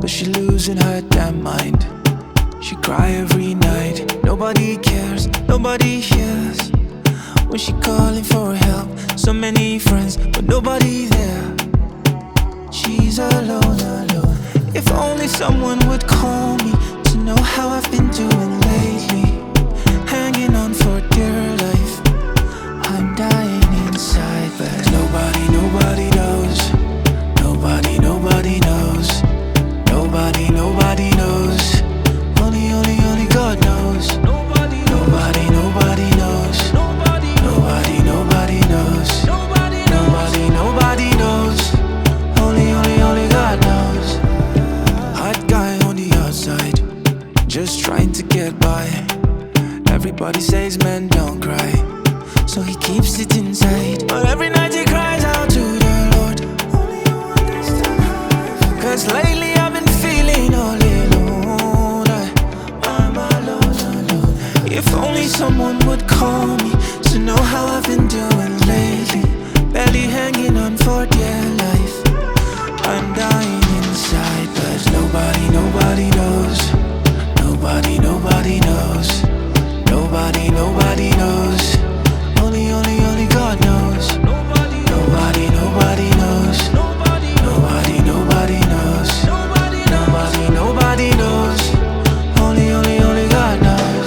but she losing her damn mind. She cry every night. Nobody cares, nobody hears when she calling for help. So many friends, but nobody there. She's alone, alone. If only someone would call me to know how I've been doing lately. Hanging on for dear life. I'm dying inside, but nobody knows. Nobody knows. Nobody knows. Only God knows. Nobody knows. Nobody knows. Nobody knows. Nobody knows. Only God knows. Hot guy on the outside, just trying to get by. Everybody says men don't cry, so he keeps it inside. But every night he cries out to the Lord. Only you understand how. Cause lately I've been feeling all alone. I'm alone. If only someone would call me to know how I've been doing lately. Barely hanging on for dear life. I'm dying inside, but nobody knows. Nobody knows. Nobody knows. Only God knows. Nobody knows. Nobody knows. Nobody knows. Only God knows.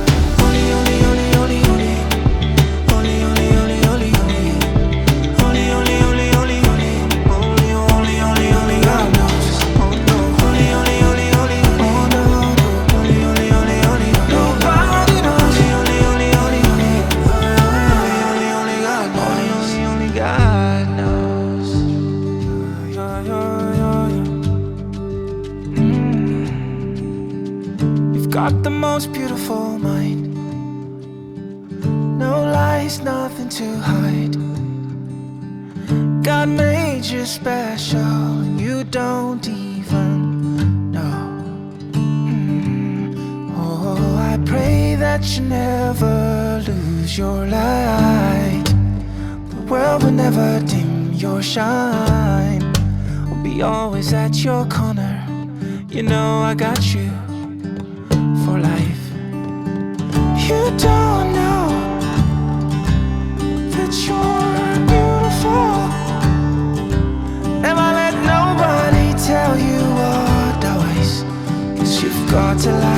Got the most beautiful mind. No lies, nothing to hide. God made you special, and you don't even know. Oh, I pray that you never lose your light. The world will never dim your shine. I'll be always at your corner. You know I got you for life. You don't know that you're beautiful. Never let nobody tell you otherwise. 'Cause you've got to lie.